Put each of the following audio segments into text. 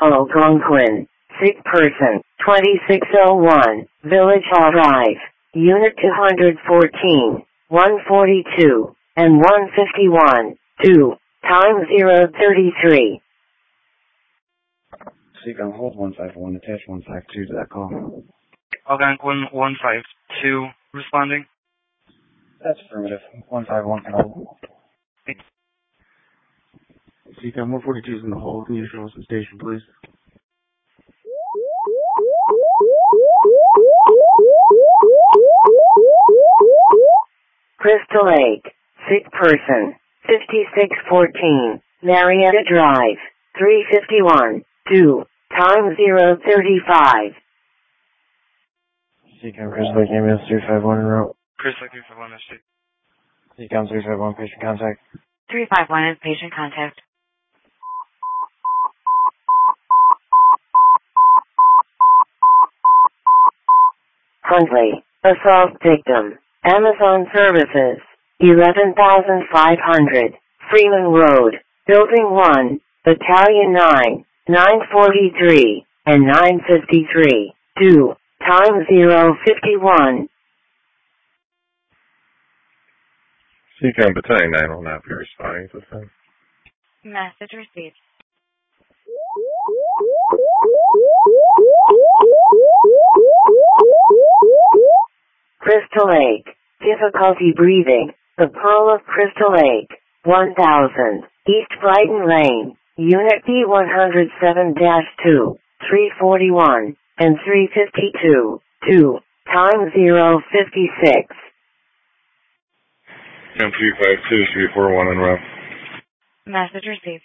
Algonquin. Sick person, 2601, Village Hall Drive, Unit 214, 142, and 151, 2, time 033. Seacom, hold 151, attach 152 to that call. Algonquin 152, responding. That's affirmative. 151 can hold. Seacom, 142 is in the hold. Can you show us the station, please? Crystal Lake, sick person, 5614, Marietta Drive, 351, 2, time 035. Seacom, Crystal Lake, ambulance 351 en route. Crystal Lake 351, that's it. Seacom 351, patient contact. 351 is patient contact. Huntley, assault victim, Amazon Services, 11,500, Freeman Road, Building 1, Battalion 9, 943, and 953, 2, time 051. Seacom Battalion 9 will not be responding to this time. Message received. Crystal Lake, difficulty breathing, the Pearl of Crystal Lake, 1000, East Brighton Lane, Unit B107-2, 341, and 352, 2, time 056. Seacom 352, 341 en route. Message received.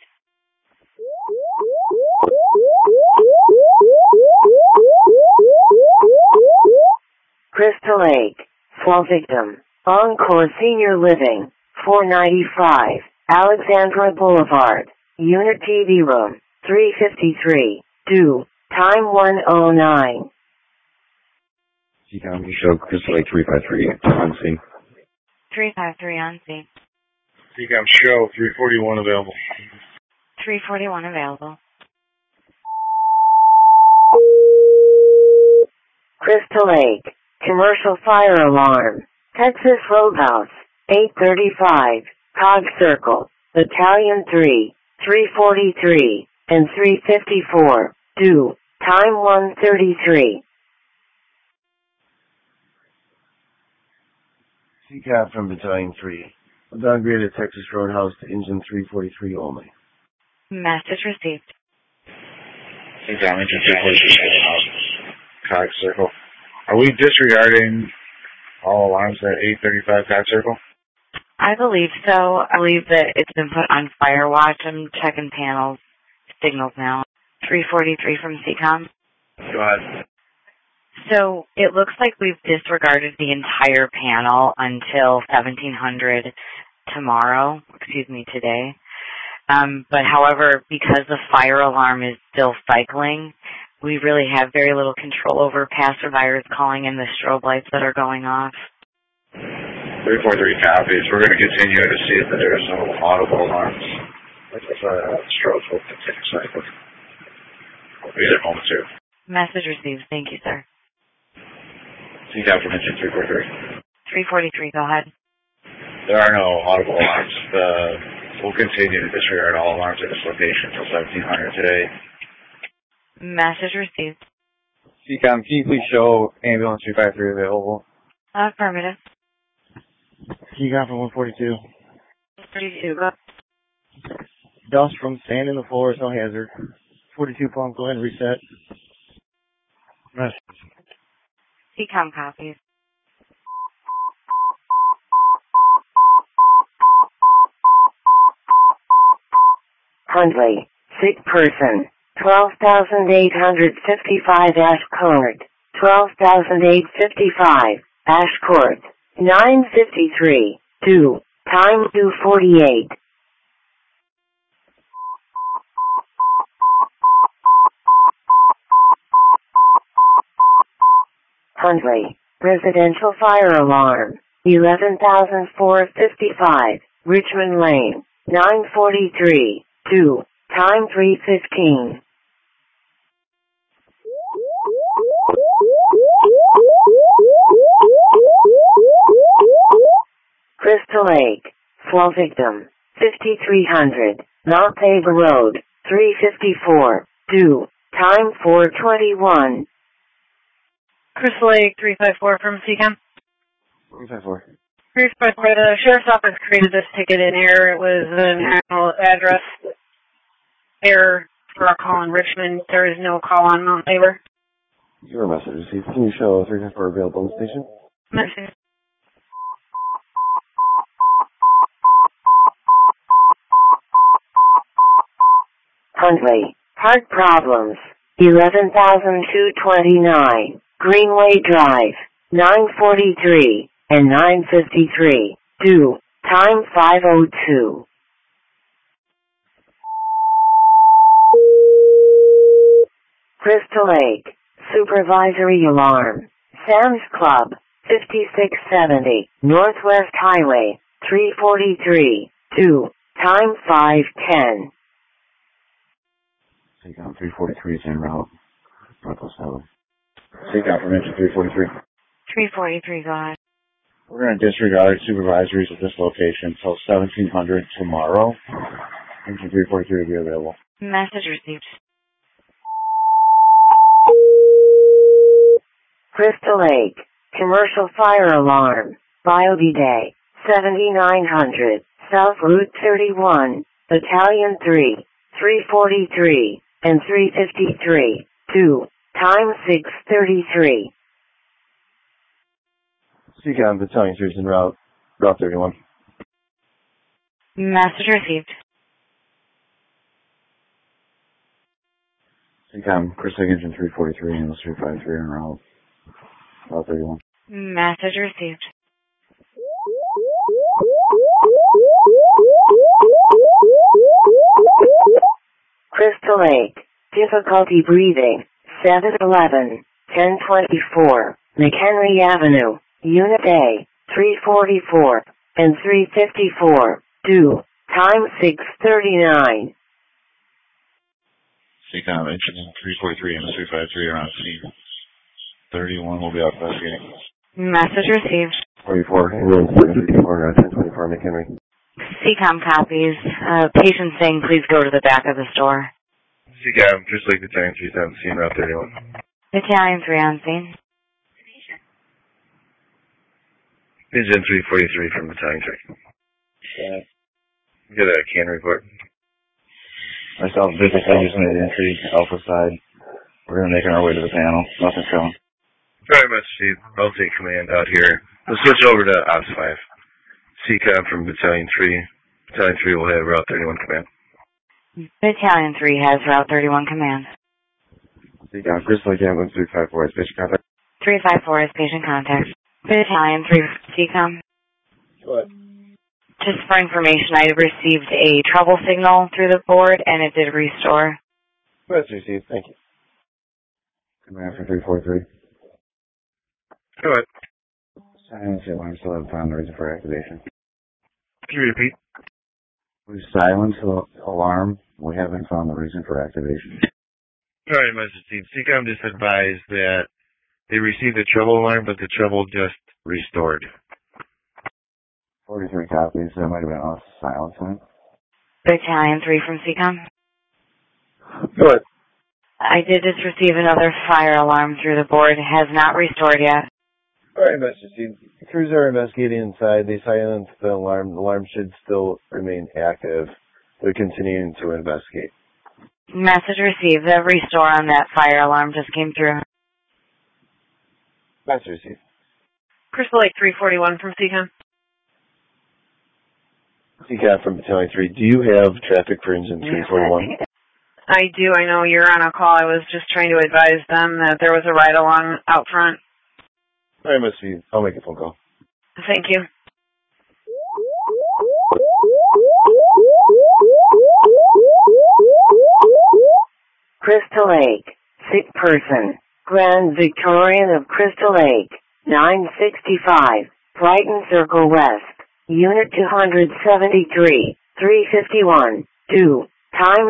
Crystal Lake, fall victim, Encore Senior Living, 495, Alexandra Boulevard, Unit TV Room, 353, 2, time 109. Seacom, you show Crystal Lake 353 on scene. 353 on scene. Seacom show 341 available. 341 available. Crystal Lake, commercial fire alarm, Texas Roadhouse, 835, Cog Circle, Battalion 3, 343, and 354, 2, time 133. Seacom from Battalion 3. Downgraded Texas Roadhouse to engine 343 only. Message received. Seacom engine 343 Cog Circle. Are we disregarding all alarms at 835 Cog Circle? I believe so. I believe that it's been put on fire watch. I'm checking panels, signals now. 343 from Seacom. Go ahead. So it looks like we've disregarded the entire panel until 1700 today. But however, because the fire alarm is still cycling, we really have very little control over passerbyers calling in the strobe lights that are going off. 343 copies. We're going to continue to see if there's no audible alarms. Like if strobes will continue cycling. We'll be at home too. Message received. Thank you, sir. Seacom from engine 343. 343, go ahead. There are no audible alarms. We'll continue to disregard all alarms at this location until 1700 today. Message received. Seacom, can you please show ambulance 353 available? Affirmative. Seacom from 142. 32, go. Dust from sand in the floor is no hazard. 42 pump, go ahead and reset. Message. Seacom copies. Huntley, sick person, 12,855 Ash Court, 12,855 Ash Court, 953, 2, time 248. Huntley, residential fire alarm, 11,455, Richmond Lane, 943, 2, time 315. Crystal Lake. Flow victim. 5300. Mount Tabor Road. 354. Due. Time 4:21. Crystal Lake 354 from CCAM. 354. 354, the Sheriff's Office created this ticket in error. It was an actual address error for a call in Richmond. There is no call on Mount Tabor. Your message received. Can you show 354 available on the station? Message. Huntley. Heart problems. 11,229. Greenway Drive. 943 and 953. Due. Time 5:02. Crystal Lake. Supervisory alarm. Sam's Club. 5670. Northwest Highway. 343. Due. Time 5:10. CCAM 343 is en route. Northwest Highway. CCAM from engine 343. 343, go ahead. We're going to disregard supervisories at this location until 1700 tomorrow. Engine 343 will be available. Message received. Crystal Lake. Commercial fire alarm. Biode Day. 7900. South Route 31. Battalion 3. 343 and 353. Due. Time 6:33. CCAM Battalion 3 is en route. Route 31. Message received. CCAM Crystal Lake engine 343 and 353 en route. Route 31. Message received. Crystal Lake. Difficulty breathing. 711. 1024. McHenry Avenue. Unit A. 344 and 354. Due. Time 6:39. CCAM engine 343 and 353 are on scene. 31 will be out investigating. Message received. 44. Ambulance 354. 1024 McHenry. CCOM copies. Patient saying please go to the back of the store. CCAM Crystal Lake Battalion 3 is on scene. Route 31. Battalion 3 on scene. Engine 343 from Battalion 3. Get a can report. Myself, Visit using the entry, Alpha side. We're going to make our way to the panel. Nothing's showing. Very much, Steve. I'll take command out here. We'll switch over to Ops 5. CCAM from Battalion 3. Battalion 3 will have Route 31 command. Battalion 3 has Route 31 command. CCAM Crystal Lake Ambulance 354 is patient contact. 354 is patient contact. Battalion 3 CCOM. What? Just for information, I received a trouble signal through the board and it did restore. That's received. Thank you. Command for 343. Go ahead. Silence the alarm, still haven't found the reason for activation. Can you repeat? We've silenced the alarm. We haven't found the reason for activation. All right, Mr. Steve. CCOM just advised that they received a trouble alarm, but the trouble just restored. 43 copies. That might have been us silencing. Battalion 3 from CCOM. Go ahead. I did just receive another fire alarm through the board. It has not restored yet. All right, Mr. Steve. The crews are investigating inside. They silenced the alarm. The alarm should still remain active. They're continuing to investigate. Message received. The restore on that fire alarm just came through. Message received. Crystal Lake 341 from CCAM. CCAM from Battalion 3. Do you have traffic for engine 341? I do. I know you're on a call. I was just trying to advise them that there was a ride-along out front. All right, Mr. Steve. I'll make a phone call. Thank you. Crystal Lake. Sick person. Grand Victorian of Crystal Lake. 965. Brighton Circle West. Unit 273. 351. Due. Time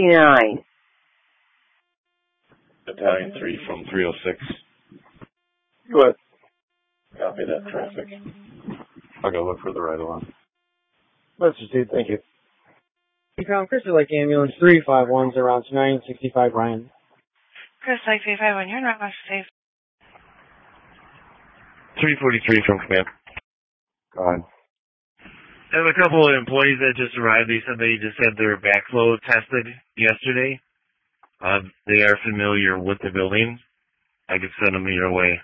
6:49. Battalion 3 from 306. Go ahead. Copy that traffic. I'll go look for the right alarm. Message, dude. Thank you. Become Crystal Lake Ambulance 351 around 965 Ryan. Crystal Lake 351, you're not much safe. 343 from command. Go ahead. I have a couple of employees that just arrived. They said they just had their backflow tested yesterday. They are familiar with the building. I could send them your way.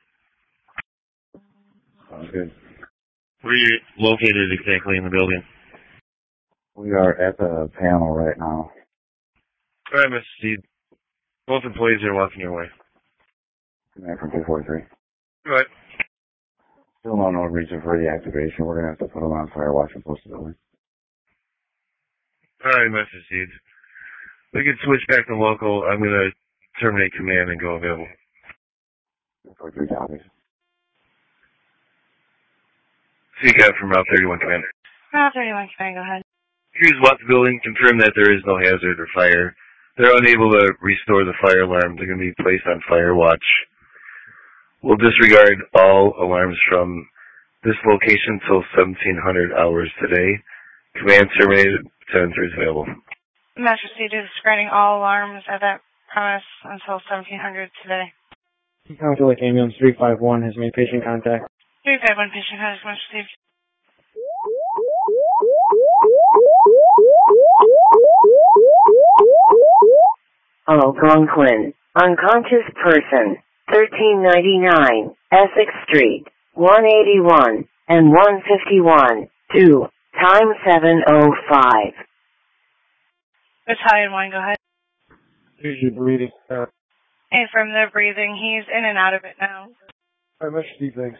Sounds good. Where are you located exactly in the building? We are at the panel right now. All right, Mr. Steed. Both employees are walking your way. Command from 243. All right. Still no reason for the activation. We're going to have to put them on fire watch and post the building. All right, Mr. Steed. We can switch back to local. I'm going to terminate command and go available. 243 copies. CCAP from Route 31 command. Route 31, can I go ahead? Crews walk the building, confirm that there is no hazard or fire. They're unable to restore the fire alarm. They're going to be placed on fire watch. We'll disregard all alarms from this location till 1700 hours today. Command terminated. 10-3 is available. Master Steed is discarding all alarms at that premise until 1700 today. Crystal Lake Ambulance 351 has made patient contact. 351 patient contact, Master Steed. Algonquin, unconscious person, 1399, Essex Street, 181 and 151, 2, time 7:05. Battalion 1, go ahead. Usually breathing. And from the breathing, he's in and out of it now. Alright, Mr. Steve, thanks.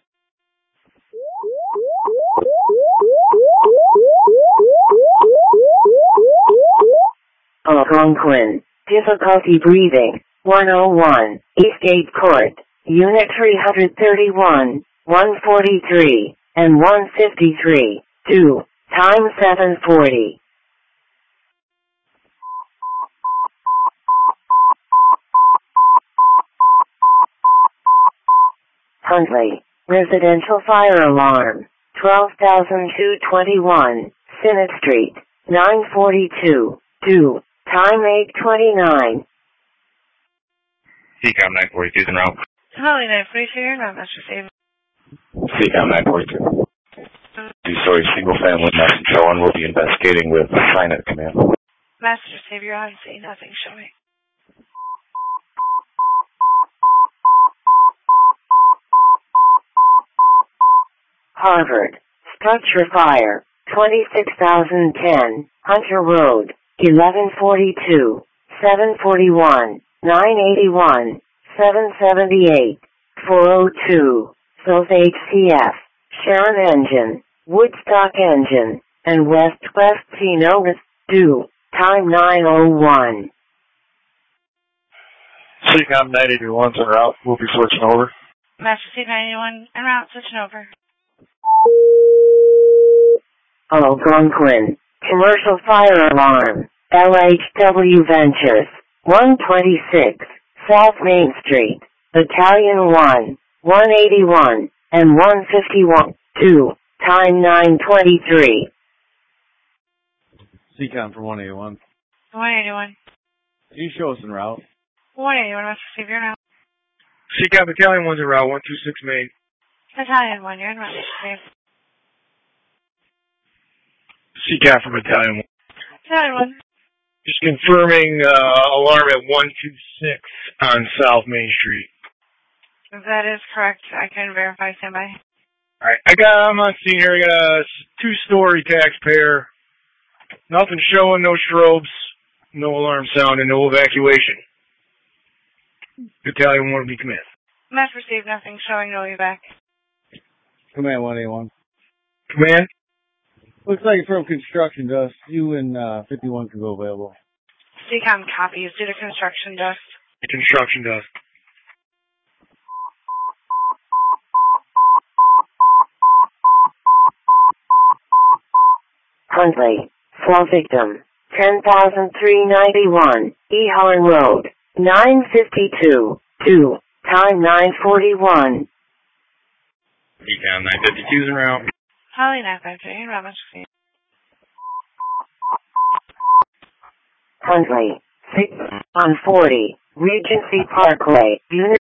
Algonquin, difficulty breathing, 101, Eastgate Court, Unit 331, 143, and 153, 2, time 7:40. Huntley, residential fire alarm, 12,221, Senate Street, 942, 2, time 8:29. CCAP 942 is en route. Holly 942, you're not Master Steed. CCAP 942. Two-story single-family message showing. We'll be investigating with SINET command. Master Steed, you're on scene, nothing showing. Harvard, structure fire, 26,010, Hunter Road, 1142, 741, 981, 778, 402, South HCF, Sharon Engine, Woodstock Engine, and West Chino due, time 9:01. CCAP 981's en route. We'll be switching over. Master Steed 91, en route, switching over. Algonquin, commercial fire alarm, LHW Ventures, 126, South Main Street, Battalion 1, 181, and 151, 2, time 9:23. CCOM from 181. 181. Can you show us en route? 181, Master Steed, you're en route. CCAP Battalion 1's en route, 126 Main. Battalion 1, you're en route, Master Steed. CCAP from Battalion 1. Battalion 1. Just confirming alarm at 126 on South Main Street. That is correct. I can verify, standby. Alright, I'm on scene here. I got a two-story taxpayer. Nothing showing, no strobes, no alarm sound, and no evacuation. Battalion 1 will be command. Master Steed, nothing showing, no evac. Command 181. Command? Looks like it's from construction dust. You and 51 can go available. CCOM copies due to construction dust. Construction dust. Huntley, fall victim, 10,391, Eholland Road, 952, 2, time 9:41, Econ 952's en route. Holly 953, en route, much received. Huntley, 6 on 40, Regency Parkway, Unit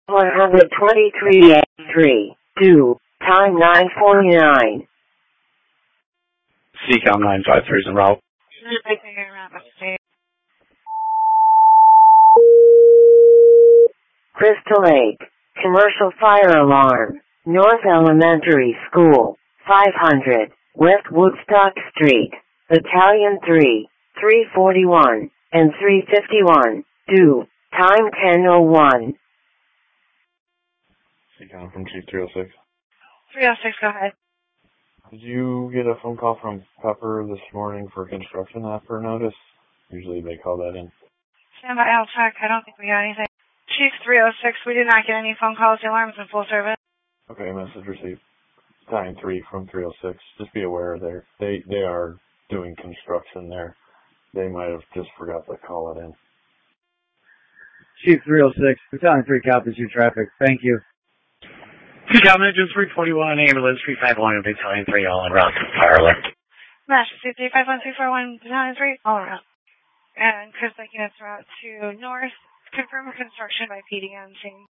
123A3, 2, time 9:49. Seacom 953 is en route. 953, en route, much received. Crystal Lake, commercial fire alarm, North Elementary School, 500, West Woodstock Street, Battalion 3, 341, and 351, due, time 10:01. Seacom from Chief 306. 306, go ahead. Did you get a phone call from Pepper this morning for construction after notice? Usually they call that in. Stand by, I'll check. I don't think we got anything. Chief 306, we did not get any phone calls. The alarm's in full service. Okay, message received. Battalion 3 from 306. Just be aware they are doing construction there. They might have just forgot to call it in. Chief 306, Battalion 3 copies your traffic. Thank you. Seacom Engine 341, ambulance 351, Battalion 3, all en route to fire alert. Mash, 351-341, Battalion 3, all around. And Chris Lake units route to north. Confirm construction by PD on scene.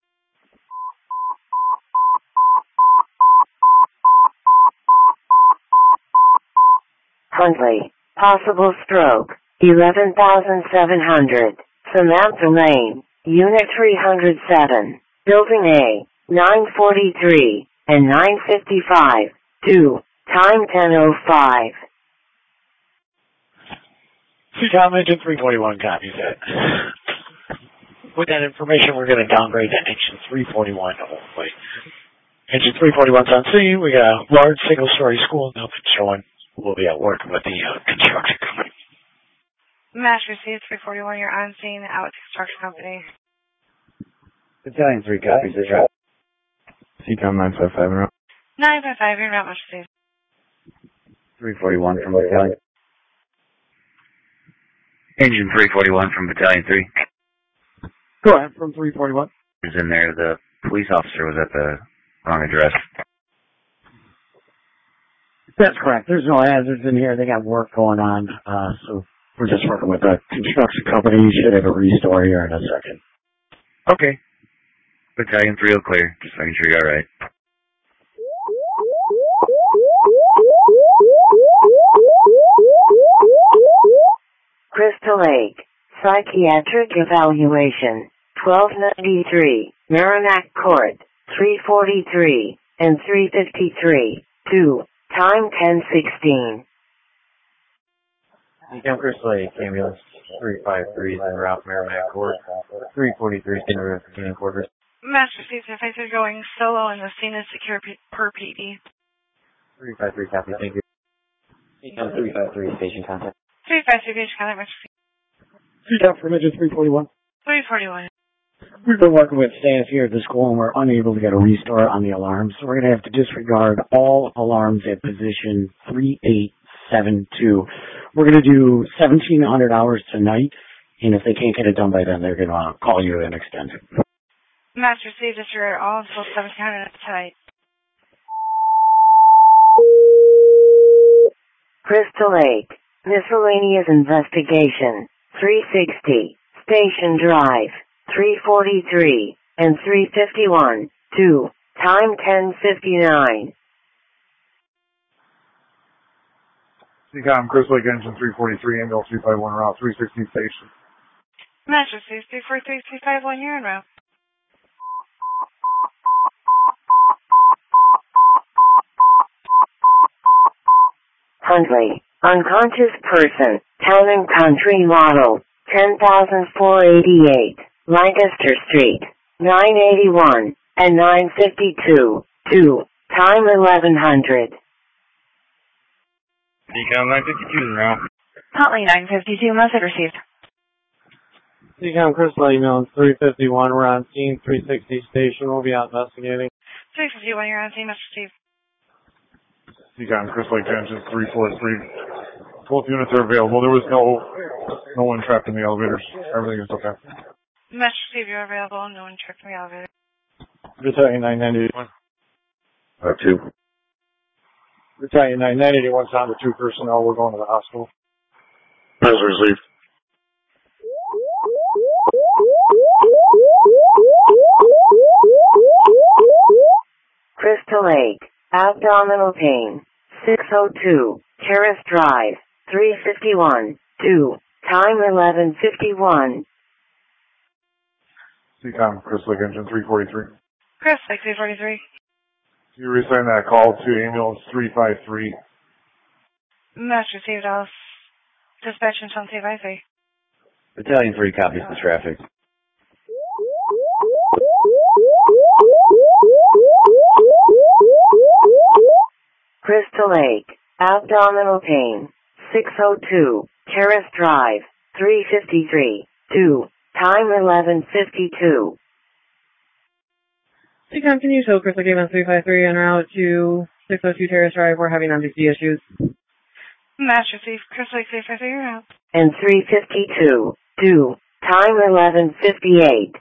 Huntley, possible stroke, 11,700, Samantha Lane, Unit 307, Building A, 943, and 955, due, time 10:05. Seacom Engine 341 copies that. With that information, we're going to downgrade to Engine 341 only. Engine 341's on scene. We got a large single-story school now showing. We'll be at work with the construction company. Mash received 341, you're on scene out with the construction company. Battalion 3 copies this route. Seacom 955. 955, you're not much received. 341 from Battalion. Engine 341 from Battalion 3. Go ahead, from 341. Is in there. The police officer was at the wrong address. That's correct. There's no hazards in here. They got work going on, so we're just working with the construction company. You should have a restore here in a second. Okay. Battalion 3 will clear. Just making sure you got it right. Crystal Lake, psychiatric evaluation, 1293, Merrimack Court, 343, and 353, due, time 10:16. Seacom Crystal Lake, ambulance 353 is en route Merrimack Court, 343 is in route for King Quarters. Master received if they're going solo and the scene is secure per PD. 353 copy, thank you. Seacom 353 station contact. 353 page contact, much received. Seacom from Engine 341. 341. We've been working with staff here at the school and we're unable to get a restart on the alarms, so we're going to have to disregard all alarms at position 3872. We're going to do 1,700 hours tonight, and if they can't get it done by then, they're going to call you and extend it. Master received if you're all until 1700 tonight. Crystal Lake, miscellaneous investigation, 360, Station Drive, 343, and 351, due, time 10:59. Seacom Crystal Lake Engine 343, ambulance 351, route 360 station. Master received 343-351, you're en route. Huntley, unconscious person, Town and Country model, 10,488, Lancaster Street, 981, and 952, due, time 1100. Seacom 952 is now. Huntley 952, message received. Seacom Crystal Lake, ambulance 351, we're on scene, 360 station, we'll be out investigating. 351, you're on scene, message received. Seacom Crystal Lake Engine 343. Both units are available. There was no one trapped in the elevators. Everything is okay. Message received, you're available. No one trapped in the elevator. Battalion 991. 2. Battalion 9, 981 down to 2 personnel. We're going to the hospital. As received. Crystal Lake, abdominal pain, 602, Terrace Drive, 351, 2, time 11:51. CCOM, Crystal Lake Engine 343. Chris, Lake 343. You reassign that call to ambulance 353. Match received, Alice. Dispatch until 253. Battalion 3 copies the traffic. Crystal Lake, abdominal pain, 602, Terrace Drive, 353, 2, time 11:52. CCOM, can you show Crystal Lake 353 en route to 602 Terrace Drive? We're having NBC issues. Match received. Chris, Lake 353, you're out. And 352, 2, time 11:58.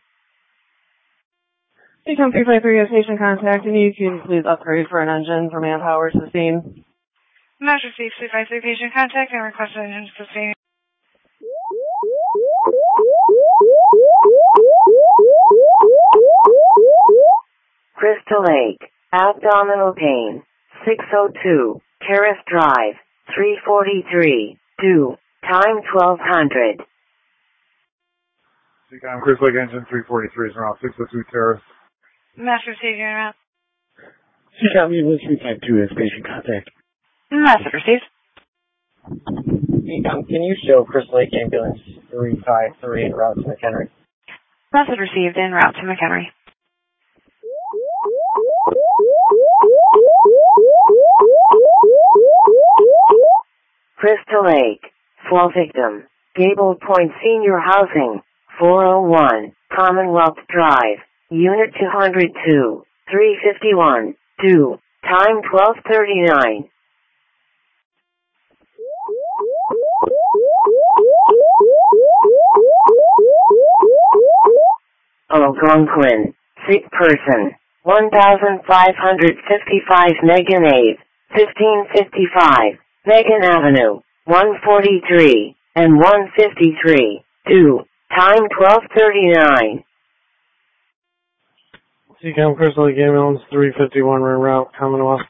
CCOM 353 has patient contact, and you can please upgrade for an engine for manpower sustain. Match received. 353 patient contact and request an engine sustain. Crystal Lake, abdominal pain, 602, Terrace Drive, 343, 2, time 1200. CCOM, Crystal Lake Engine 343 is around 602 Terrace. Match received, you're out. CCOM, ambulance 352 has patient contact. Match received. CCOM, can you show Crystal Lake Ambulance 353 en route to McHenry? Message received en route to McHenry. Crystal Lake, fall victim, Gable Point Senior Housing, 401, Commonwealth Drive, Unit 202, 351, 2, time 12:39. Algonquin, sick person, 1555 Megan Ave, 1555, Megan Avenue, 143, and 153, 2, time 12:39. CCOM, Crystal Lake Ambulance 351 en route, Commonwealth.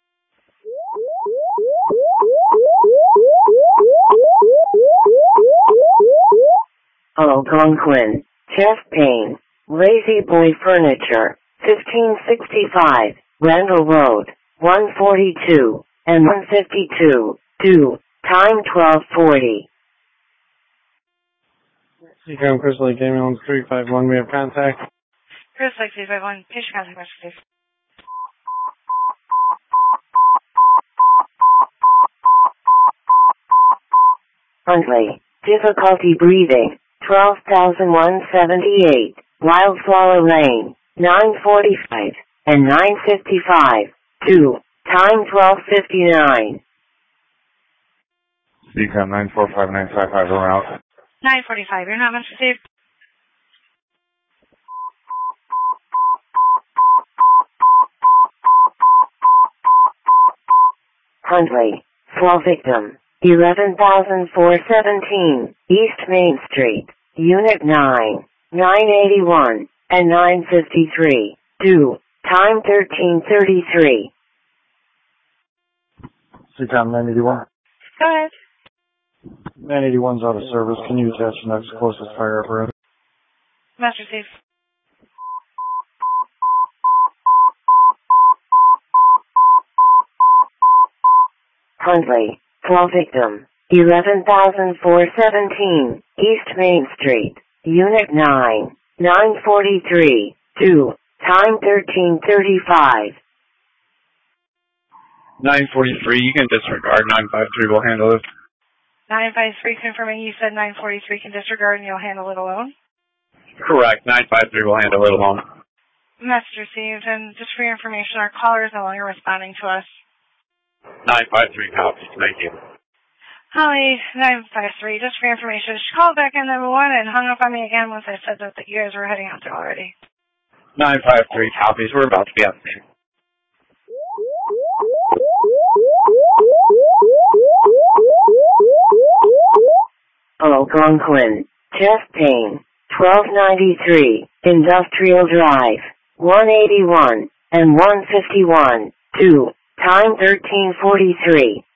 Algonquin, chest pain, Lazy Boy Furniture, 1565, Randall Road, 142, and 152, 2, time 12:40. CCOM, Crystal Lake Ambulance 351, we have contact. Chris, Lake 351, patient contact, match received. Huntley, difficulty breathing, 12,178, Wildflower Lane, 945, and 955, 2, time 12:59. CCOM 945955 en route. 945, you're not match received. Huntley, fall victim, 11,417, East Main Street, Unit 9, 981, and 953, 2, time 13:33. CCOM 981. Go ahead. 981's out of service. Can you attach the next closest fire apparatus? Match received. Huntley, fall victim, 11,417, East Main Street, Unit 9, 943, 2, time 13:35. 943, you can disregard. 953 will handle it. 953 confirming you said 943 can disregard and you'll handle it alone? Correct. 953 will handle it alone. Message received, and just for your information, our caller is no longer responding to us. 953 copies. Thank you. Holly, 953, just for your information, she called back in number 1 and hung up on me again once I said that you guys were heading out there already. 953 copies. We're about to be out there. Algonquin, chest pain, 1293, Industrial Drive, 181, and 151, 2, time 1343.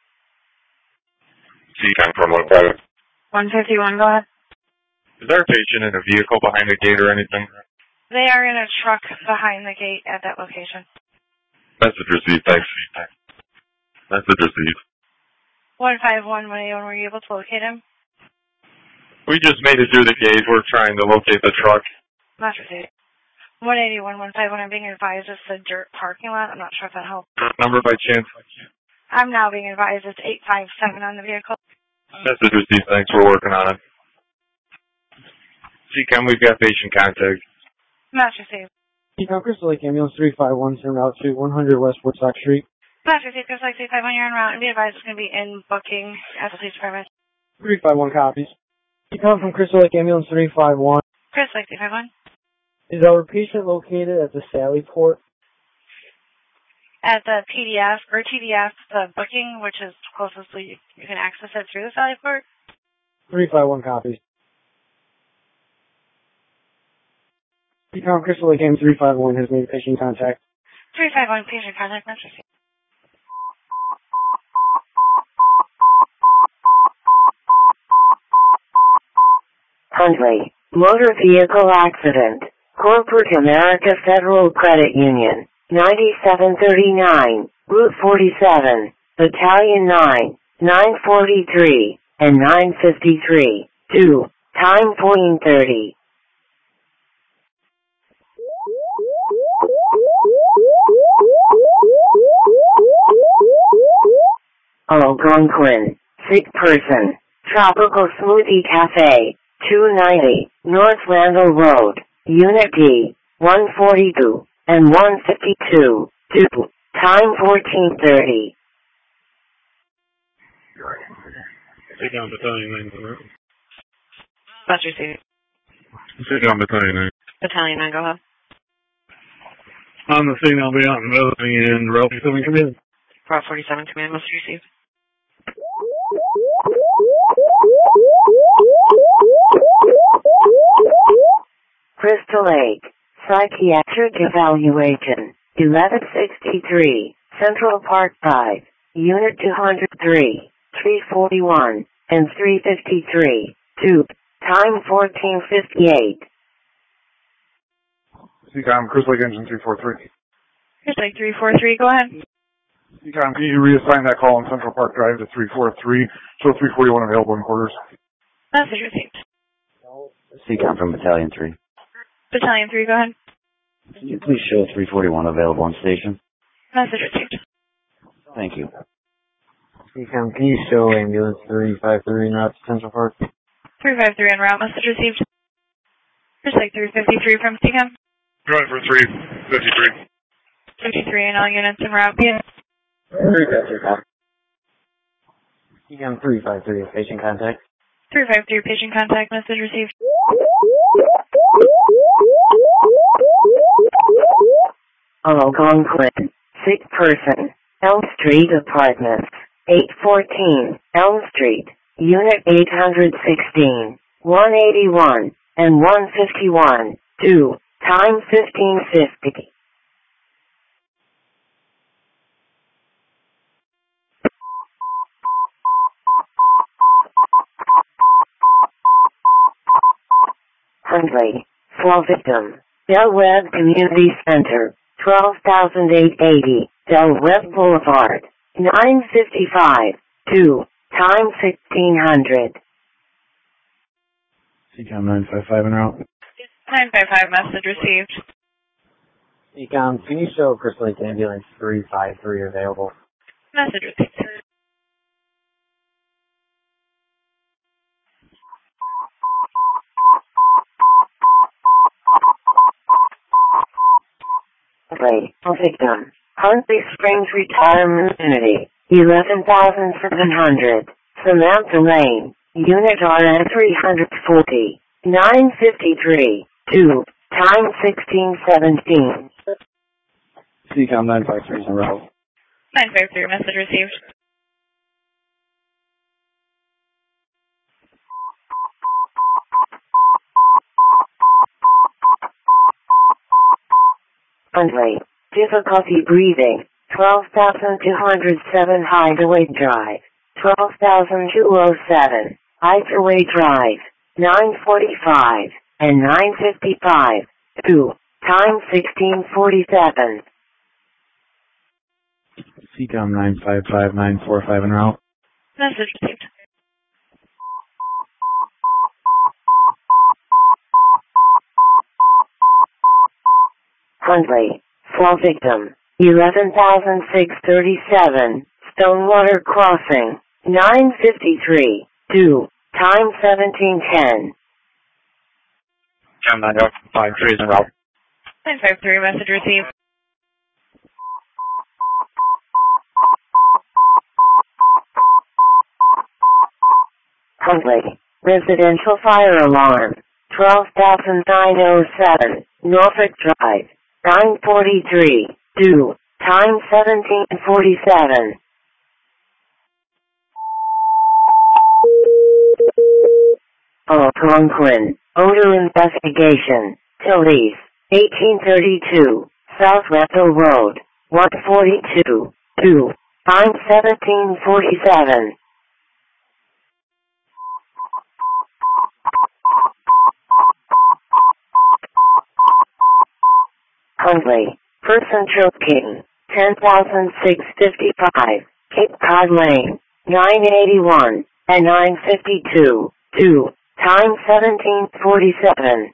CCOM from 151. 151, go ahead. Is there a patient in a vehicle behind the gate or anything? They are in a truck behind the gate at that location. Message received, thanks. Message received. 151, were you able to locate him? We just made it through the gate. We're trying to locate the truck. Not received. 181, 151, I'm being advised it's a dirt parking lot. I'm not sure if that helps. Number by chance? I'm now being advised it's 857 on the vehicle. Message received, thanks. We're working on it. CCOM, we've got patient contact. Match received. CCOM, Crystal Lake Ambulance 351, en route to 100 West Woodstock Street. Match received, Chris Lake 351, you're en route, and be advised it's going to be in booking at the police department. 351 copies. CCOM from Crystal Lake Ambulance 351. Chris Lake 351. Is our patient located at the Sally Port? At the PDF, or TDF, the booking, which is closest so you can access it through the Sally Port. 351 copies. CCOM Crystal Lake Ambulance 351 has made patient contact. 351, patient contact, match received. Huntley, motor vehicle accident, Corporate America Federal Credit Union, 9739, Route 47, Battalion 9, 943, and 953, 2, time 1430. Algonquin, sick person, Tropical Smoothie Cafe, 290, North Randall Road, Unit D, 142, and 152, 2, time 1430. CCOM Battalion 9. Match received. CCOM Battalion 9. Battalion 9, go ahead. On the scene, I'll be out in Melanie and Ralph 7 command. Route 47 command, message received. Crystal Lake, psychiatric evaluation, 1163, Central Park 5, Unit 203, 341, and 353, 2, time 1458. CCOM, Crystal Lake Engine 343. Chris Lake 343, go ahead. CCOM, can you reassign that call on Central Park Drive to 343? Show 341 available in quarters. Message received. CCOM from Battalion 3. Battalion 3, go ahead. Can you please show 341 available on station? Message received. Thank you. CCOM, can you show ambulance 353 en route to Central Park? 353 en route, message received. Chris Lake 353 from CCOM. Driver 353. 53 and all units en route. CCOM 353, patient contact. 353, patient contact, message received. Algonquin, sick person, Elm Street Apartments, 814, Elm Street, Unit 816, 181, and 151, 2, time 1550. Huntley, fall victim, Del Webb Community Center, 12,880, Del Webb Boulevard, 955, 2, time 1600. CCOM 955 en route. 955, message received. CCOM, can you show Crystal Lake Ambulance 353 available? Message received. Huntley, victim, Huntley Springs Retirement Community, 11,700, Samantha Lane, Unit RN 340, 953, 2, time 1617. CCOM 953 en route. 953, message received. Hundley. Difficulty breathing. 12,207 Hideaway Drive. 12,207 Hideaway Drive. 9:45 and 9:55. 2. Time 16:47. CCOM 955-945 en route. Message received. Hundley. Fall victim. 11,637. Stonewater Crossing. 9:53. 2. Time 17:10. Jam 953 is en route. 953, message received. Hundley. Residential fire alarm. 12,907. Norfolk Drive. 9:43. 2. Time 17:47. Algonquin. Odor investigation. Tilly's. 1832. South Rethel Road. 142. 2. Time 17:47. Hundley. Person choking. 10,655. Cape Cod Lane. 981 and 9:52. 2. Time 17:47.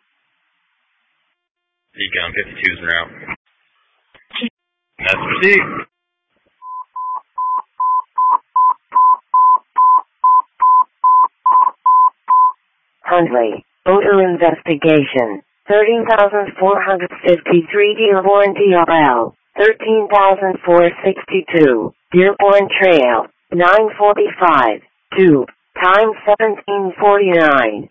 CCOM 52 is en route. That's received. Hundley. Odor investigation. 13,453 Dearborn DRL. 13,462. Dearborn Trail. 9:45. 2. Time 17:49.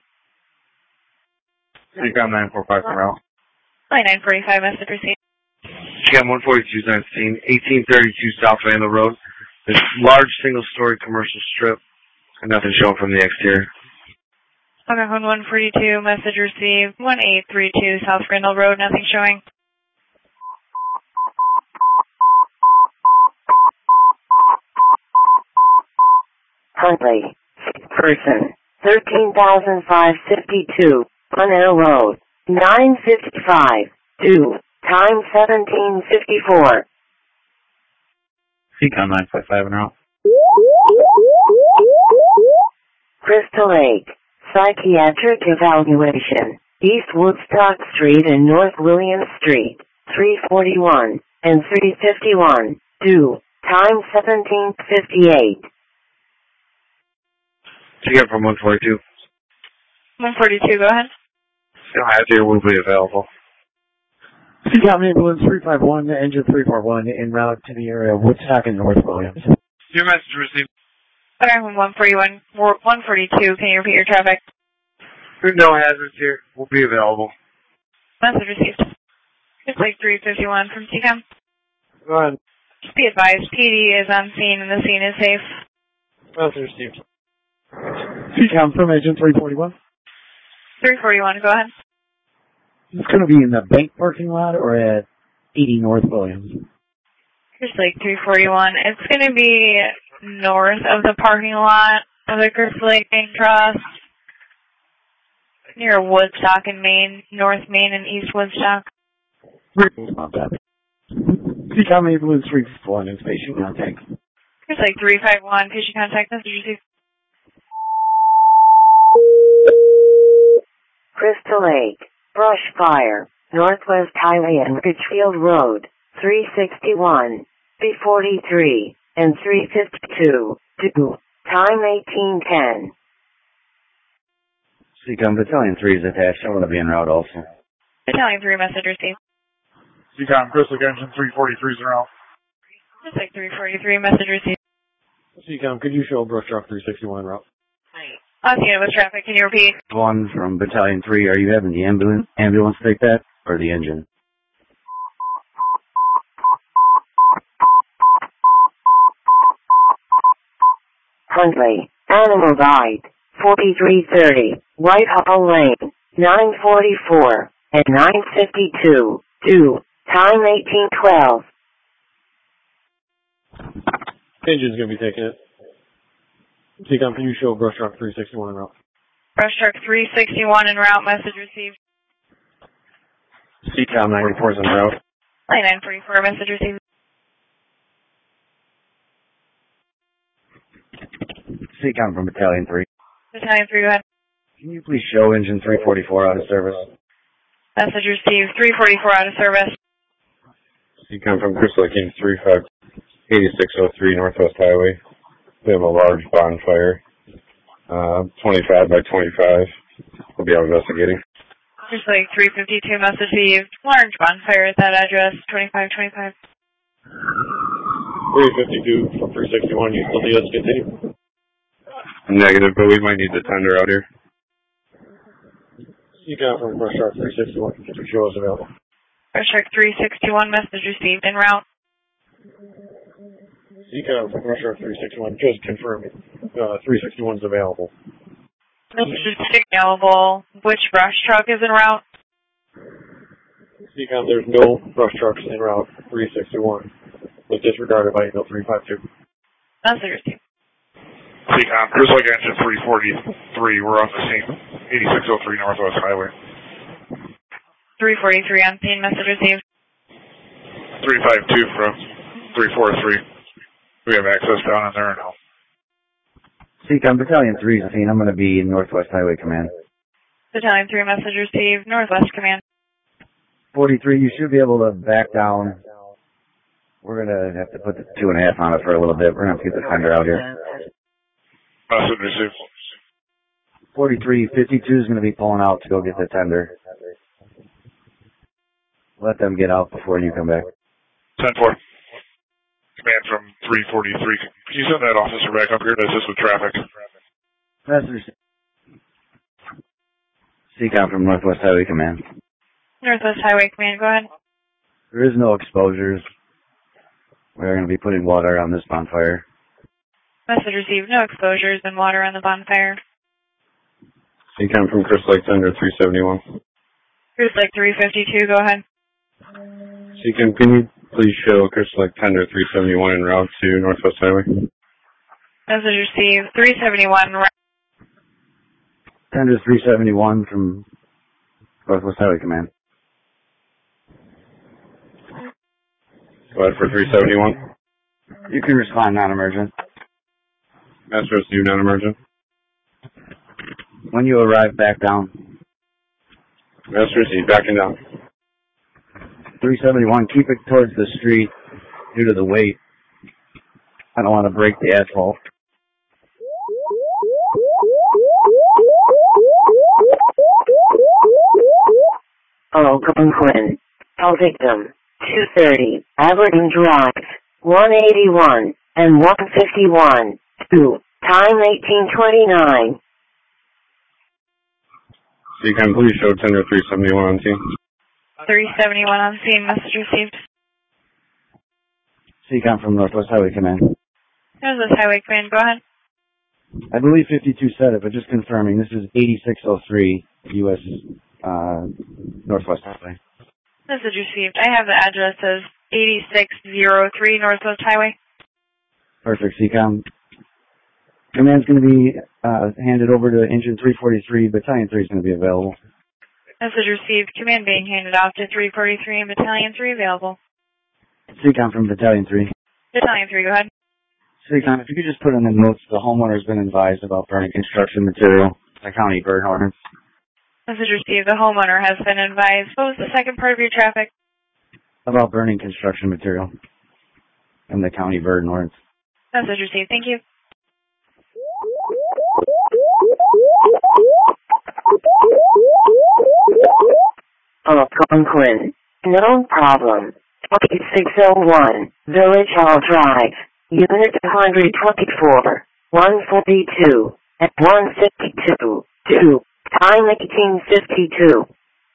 CCOM 945 en route. 945, message received. CM 142 is on scene, 1832 South Randall Road. This large single-story commercial strip, and nothing showing from the exterior. Algonquin 142, message received. 1832 South Randall Road, nothing showing. Hundley. Person. 13,552. Bunnell Road. 9:55. 2. Time 17:54. CCOM 955 en route. Crystal Lake. Psychiatric evaluation. East Woodstock Street and North Williams Street. 341 and 351. 2. Time 17:58. CM from 142. 142, go ahead. Still has here will be available. CCOM ambulance 351, engine 341 en route to the area of Woodstock and North Williams. Your message received. Algonquin 141, 142, can you repeat your traffic? There's no hazards here. Will be available. Message received. It's like 351 from CCOM. Go ahead. Just be advised, PD is on scene and the scene is safe. Message received. CCOM from engine 341. 341, go ahead. It's going to be in the bank parking lot or at 80 North Williams? Here's like 341. It's going to be north of the parking lot of the Crystal Lake Bank Trust, near Woodstock and Main, North Main and East Woodstock. Not bad. CCOM ambulance 351 in patient contact. Here's like 351, patient contact message received. Crystal Lake. Brush fire. Northwest Highway and Ridgefield Road. 361, 343, and 352. 2. Time 18:10. CCOM Battalion 3 is attached. I want to be en route also. Battalion 3 message received. CCOM Crystal Lake engine 343 is en route. Here's like 343 message received. CCOM, could you show brush truck 361 route? On scene with traffic, can you repeat? One from Battalion 3, are you having the ambulance take that, or the engine? Hundley. Animal died. 4330. Whitehall Lane. 944 and 952. 2. Time 1812. Engine's going to be taking it. Seacom, can you show brush truck 361 en route? Brush truck 361 en route. Message received. Seacom 944 is en route. Line 944. Message received. Seacom from Battalion 3. Battalion 3, go ahead. Can you please show engine 344 out of service? Message received. 344 out of service. Seacom from Crystal Lake 35, 8603 Northwest Highway. We have a large bonfire, 25 by 25. We'll be out investigating. Crystal Lake 352. Message received. Large bonfire at that address. 2525. 352 from 361. You still need us to continue? Negative, but we might need the tender out here. Seacom from brush truck 361. Can you show us available? Brush truck 361. Message received. En route. Seacom from brush truck 361. Just confirming. 361 is available. Message received. Available. Which brush truck is en route? Seacom, there's no brush trucks en route 361. Was disregarded by email 352. Message received. Seacom, Crystal Lake engine 343. We're on the scene. 8603 Northwest Highway. 343 on scene. Message received. 352 from 343. We have access down in there now. Seacom, Battalion 3 is seen. I'm going to be in Northwest Highway Command. Battalion 3, message received. Northwest Command. 43, you should be able to back down. We're going to have to put the 2.5 on it for a little bit. We're going to have to get the tender out here. Message received. 43, 52 is going to be pulling out to go get the tender. Let them get out before you come back. 10-4. Command from 343. Can you send that officer back up here to assist with traffic? Message. Seacom from Northwest Highway Command. Northwest Highway Command, go ahead. There is no exposures. We're going to be putting water on this bonfire. Message received. No exposures and water on the bonfire. Seacom from Crystal Lake Thunder 371. Crystal Lake 352, go ahead. Seacom, can you please show Crystal Lake Thunder 371 en route to Northwest Highway? Message received. 371. Tender 371 from Northwest Highway Command. Go ahead for 371. You can respond non-emergent. Master received non-emergent. When you arrive, back down. Master received, backing down. 371, keep it towards the street due to the weight. I don't want to break the asphalt. Algonquin. Call victim. 230. Aberdeen Drive. 181 and 151. 2. Time 1829. Seacom, please show tender 371 on scene. 371 on scene. Message received. Seacom from Northwest Highway Command. Northwest Highway Command, go ahead. I believe 52 said it, but just confirming. This is 8603 U.S. Northwest Highway. Message received. I have the address as 8603 Northwest Highway. Perfect, Seacom. Command's going to be handed over to Engine 343. Battalion 3 is going to be available. Message received. Command being handed off to 343 and Battalion 3 available. Seacom from Battalion 3. Battalion 3, go ahead. Seacom, if you could just put in the notes, the homeowner has been advised about burning construction material by county bird ordinance. Message received. The homeowner has been advised. What was the second part of your traffic? About burning construction material and the county bird ordinance. Message received. Thank you. Algonquin. No problem. 2601. Village Hall Drive. Unit 124. 142. And 152. 2. Time 1852.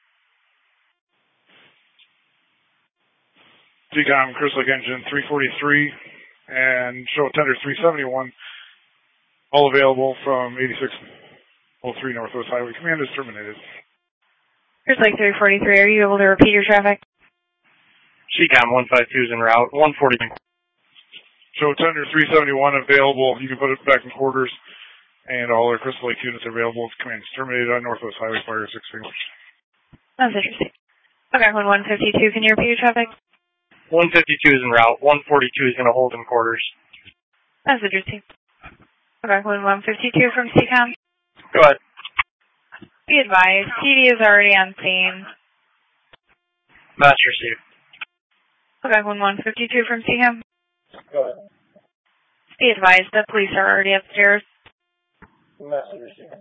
Seacom, Crystal Lake engine 343 and show tender 371. All available from 8603 Northwest Highway. Command is terminated. Crystal Lake 343. Are you able to repeat your traffic? CCOM 152 is en route. 140. Show tender 371 available. You can put it back in quarters. And all our Crystal Lake units are available. Commands terminated on Northwest Highway Fire 6 English. That's interesting. Okay, 152, can you repeat your traffic? 152 is en route. 142 is going to hold in quarters. That's interesting. Okay, 152 from CCOM. Go ahead. Be advised, TD is already on scene. Master received. Okay, 152 from CCOM. Go ahead. Be advised, the police are already upstairs. Master received.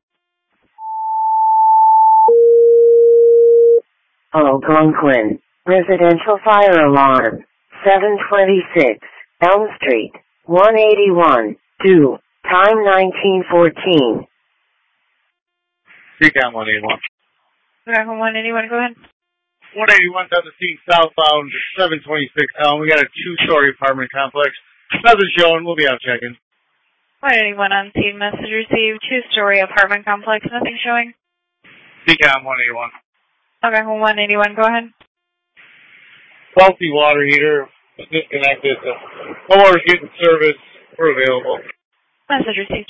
Algonquin. Residential fire alarm. 726. Elm Street. 181. 2. Time 1914. CCOM 181. Okay, 181, go ahead. 181 down the scene southbound 726 Elm. We got a 2-story apartment complex. Nothing showing. We'll be out checking. 181 on scene, message received. 2-story apartment complex, nothing showing. CCOM 181. Okay, 181, go ahead. Faulty water heater. Disconnected. Homeowner's getting service. We're available. Message received.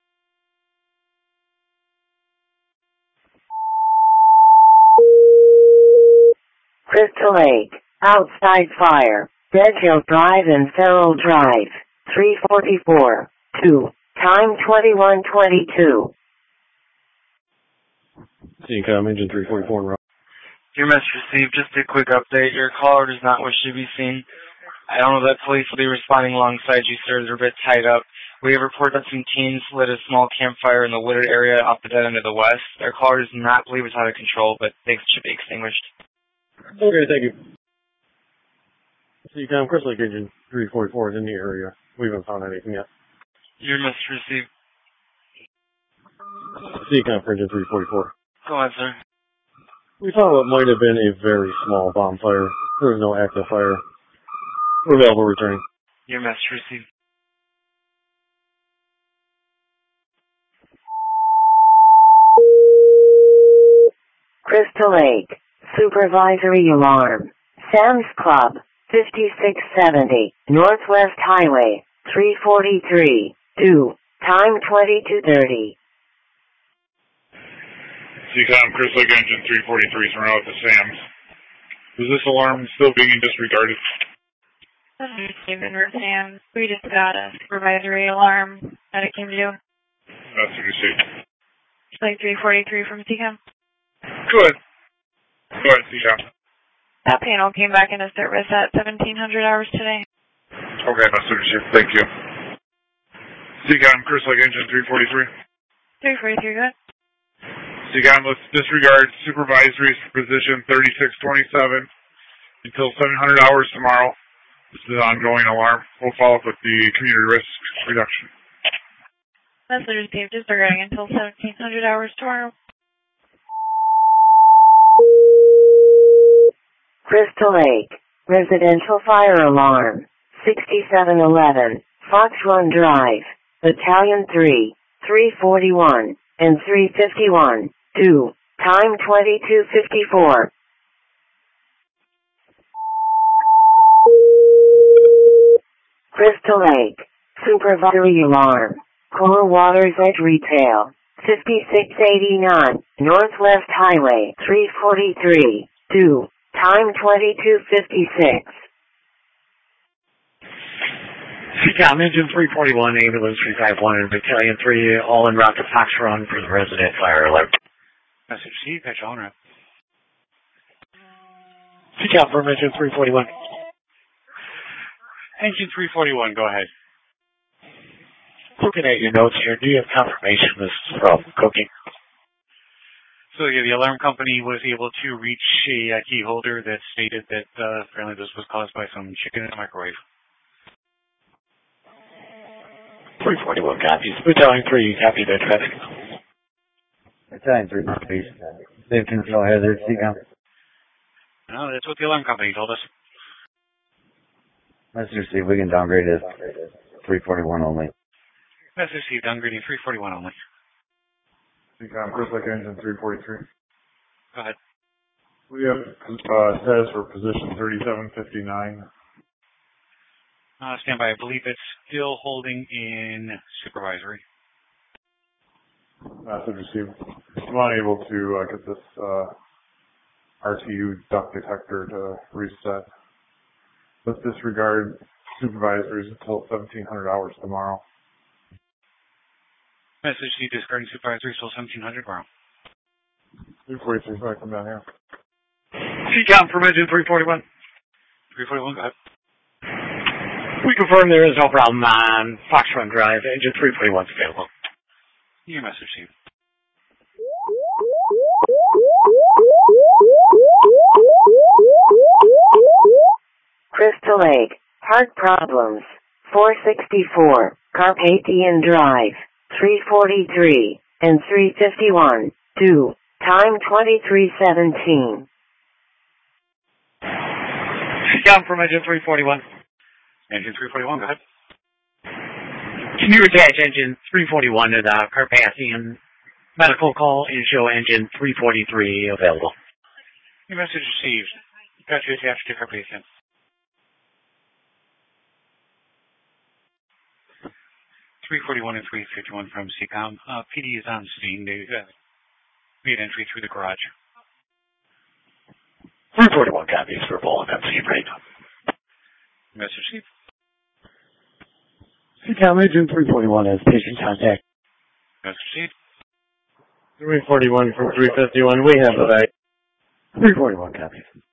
Crystal Lake. Outside fire. Red Hill Drive and Farrell Drive. 344. 2. Time 2122. CCOM engine 344 route. Your message received. Just a quick update. Your caller does not wish to be seen. I don't know that police will be responding alongside you, sir. They're a bit tied up. We have reported that some teens lit a small campfire in the wooded area off the dead end of the west. Our caller does not believe it's out of control, but they should be extinguished. Okay, thank you. CCOM Crystal Lake engine 344 is in the area. We haven't found anything yet. Your message received. CCOM for engine 344. Go ahead, sir. We found what might have been a very small bomb fire. There was no active fire. We're available returning. Your message received. Crystal Lake. Supervisory alarm. Sam's Club. 5670. Northwest Highway. 343. 2. Time 2230. CCOM Crystal Lake engine 343 is run out to Sam's. Is this alarm still being disregarded? Stephen Sam, we just got a supervisory alarm that it came due. That's what you see. Like 343 from CCOM. Good. Go ahead, CCOM. That panel came back into service at 1700 hours today. Okay, that's what you see. Thank you. CCOM Crystal Lake engine 343. 343, good. CCOM, let's disregard supervisories for position 3627 until 700 hours tomorrow. This is an ongoing alarm. We'll follow up with the community risk reduction. Message received, disregarding until 1700 hours tomorrow. Crystal Lake. Residential fire alarm. 6711. Fox Run Drive. Battalion 3. 341 and 351. 2. Time 2254. Crystal Lake. Supervisory alarm. Core Waters Edge Retail. 5689. Northwest Highway. 343. 2. Time 2256. CCOM engine 341, ambulance 351, and battalion 3, all en route to Fox Run for the resident fire alert. Message C, patch on route. CCOM from engine 341. Engine 341, go ahead. Looking at your notes here, do you have confirmation this is from cooking? So yeah, the alarm company was able to reach a key holder that stated that apparently this was caused by some chicken in the microwave. 341 copies. Battalion 3, copy that traffic. Battalion 3, please. Safe control hazard, CCOM. No, that's what the alarm company told us. Let's just see if we can downgrade it 341 only. Let's just see, downgrading 341 only. CCOM Crystal Lake engine 343. Go ahead. We have status for position 3759. Stand by. I believe it's still holding in supervisory. Message received. I'm unable to get this RTU duct detector to reset. Let's disregard supervisories until 1700 hours tomorrow. Message to discarding supervisory till 1700 tomorrow. 343, so I come down here. CCOM from engine 341. 341, go ahead. We confirm there is no problem on Fox Run Drive. Engine 341 is available. Your message received. Crystal Lake, heart problems, 464, Carpathian Drive, 343, and 351, 2, time 23:17. CCOM from engine 341. Engine 341, go ahead. Can you attach engine 341 to the Carpathian medical call and show engine 343 available? Your message received. Got you attached to Carpathian. 341 and 351 from CCOM. PD is on scene. They made entry through the garage. 341 copies for Poland MC right now. Message received. CCOM engine 341 has patient contact. Message received. 341 from 351. We have it. 341 copies.